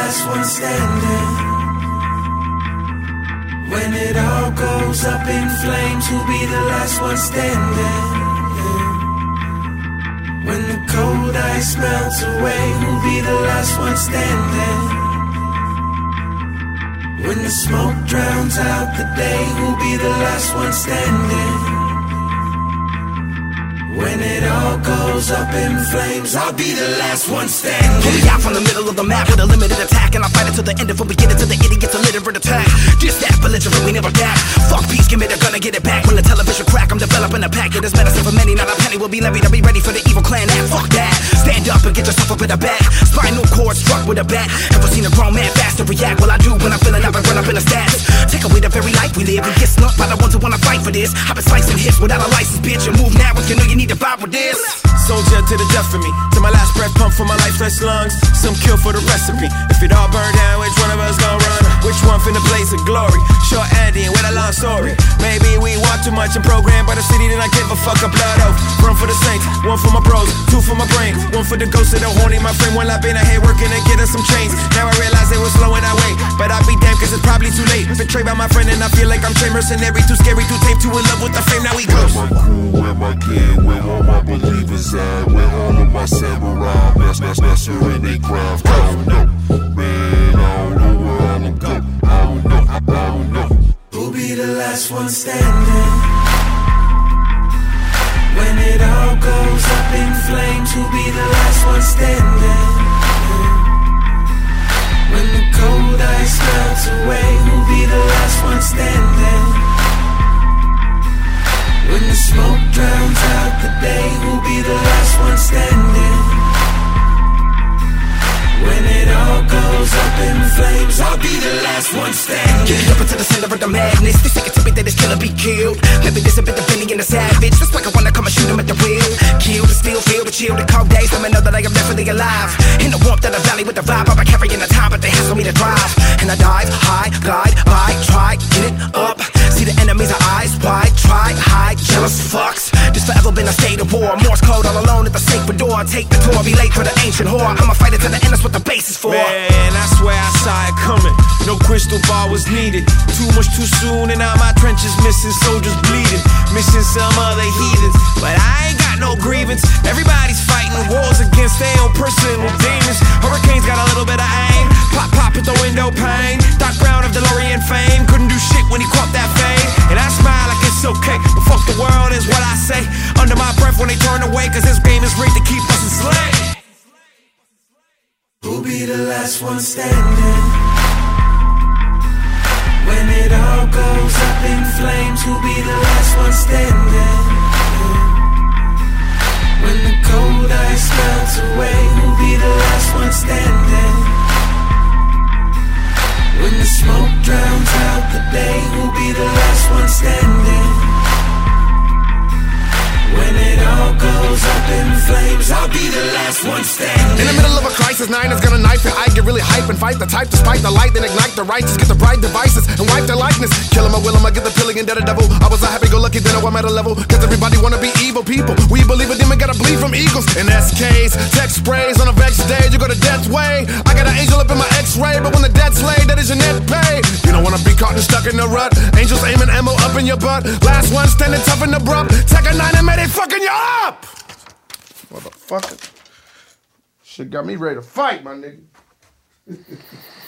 last one standing. When it all goes up in flames, who'll be the last one standing? When the cold ice melts away, who'll be the last one standing? When the smoke drowns out the day, who'll be the last one standing? When it all goes up in flames, I'll be the last one standing. Pull me out from the middle of the map with a limited attack, and I'll fight it to the end from beginning to the end. It gets a literate attack. Just that belligerent, we never back. Fuck peace, give me the gun and get it back. When the television crack, I'm developing a packet. There's medicine for many, not a penny will be levied. I'll be ready for the evil clan act. Fuck that. Stand up and get yourself up with a bat. Spinal cord struck with a bat. Ever seen a grown man faster react? Well, I do when I'm feeling up and run up in the stats. Take away the very life we live and get snuck by the ones who wanna fight for this. I've been slicing hits without a license, bitch. And move now if you know you need to vibe with this. Soldier to the death for me, to my last breath, pump for my lifeless lungs. Some kill for the recipe. If it all burn down, which one of us gon' run? Which one finna blaze of glory? Short ending with a long story. Maybe we want too much and programmed by the city, then I give a fuck a blood oath. One for the saints, one for my bros, two for my brain, one for the ghost of the horny, my friend. While I've been ahead working to get us some chains. Now I realize it was slow and I wait, but I'll be damned cause it's probably too late. Betrayed by my friend and I feel like I'm trained mercenary, too scary, too tame, too in love with the fame. Now we close. Where my crew, where my gang, where all my believers at, where all of my samurai master in they craft. I don't know, man, I don't know where all them go. I don't know. Who'll be the last one standing? When it all goes up in flames, who'll be the last one standing? When the cold ice melts away, who'll be the last one standing? When the smoke drowns out the day, who'll be the last one standing? When it all goes up in flames, I'll be the last one standing. Get up into the center of the madness. They sick it to me that this killer be killed. Maybe this a bit the Benny and the savage. That's like I wanna come and shoot him at the wheel. Kill the steel, feel the chill, the cold days. Let me know that I am definitely alive. In the warmth of the valley with the vibe, I'm carrying the time, but they hassle me to drive. And I dive high, glide by, try, get it up. See the enemies are eyes wide, try, hide, jealous fucks. This forever been a state of war. Morse code all alone at the sacred door. Take the tour, be late for the ancient whore. I'ma fight it to the end, that's what the base is for. Man, I swear I saw it coming. No crystal ball was needed. Too much too soon, and now my trenches missing soldiers bleeding. Missing some other heathens, but I ain't got no grievance. Everybody's fighting wars against their own personal demons. Hurricanes got a little bit of aim. Pop, pop at the window pane. Doc Brown of DeLorean fame couldn't do shit when he caught that fame. And I smile like it's okay, but fuck the world is what I say. Under my breath when they turn away, cause this game is rigged to keep us enslaved. Who'll be the last one standing? When it all goes up in flames, who'll be the last one standing? When the cold ice melts away, who'll be the last one standing? When the smoke drowns out the day, who'll be the last one standing? When it all goes up in flames, I'll be the last one standing. In the middle of a crisis, nine is gonna knife it. I get really hype and fight the type, despite the light, then ignite the righteous, get the bright devices and wipe their likeness. Kill him, I will him, I get the feeling into the devil. I was a happy-go-lucky, then I'm at a level, cause everybody wanna be evil people. We believe a demon gotta bleed from eagles. In SKs, tech sprays on a vex day, you go to death's way. I got an angel up in my x-ray, but when the dead's laid, that is your net pay. You don't wanna be caught and stuck in the rut. Angels aiming ammo up in your butt. Last one standing tough and abrupt. Take a 9 and made it fucking you up! Motherfucker. Shit got me ready to fight, my nigga.